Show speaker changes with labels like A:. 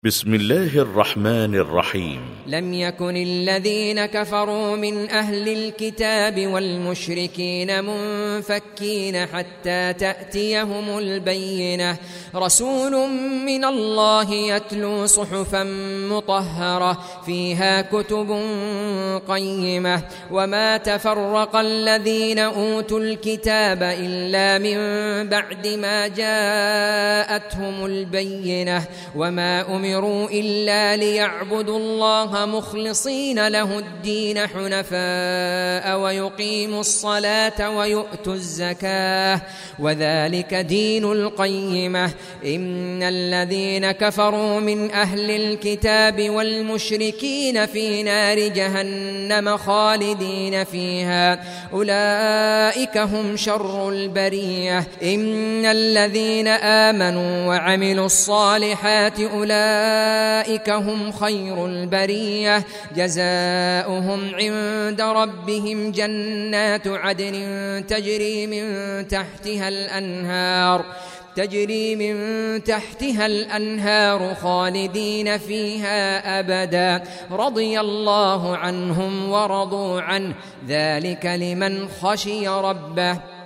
A: بسم الله الرحمن الرحيم.
B: لم يكن الذين كفروا من أهل الكتاب والمشركين منفكين حتى تأتيهم البينة، رسول من الله يتلو صحفا مطهرة فيها كتب قيمة. وما تفرق الذين أوتوا الكتاب إلا من بعد ما جاءتهم البينة، وما أمروا إلا ليعبدوا الله مخلصين له الدين حنفاء ويقيموا الصلاة ويؤتوا الزكاة وذلك دين القيمة. إن الذين كفروا من أهل الكتاب والمشركين في نار جهنم خالدين فيها أولئك هم شر البرية. إن الذين آمنوا وعملوا الصالحات أولئك هم خير البرية، جزاؤهم عند ربهم جنات عدن تجري من تحتها الأنهار خالدين فيها أبدا، رضي الله عنهم ورضوا عنه، ذلك لمن خشي ربه.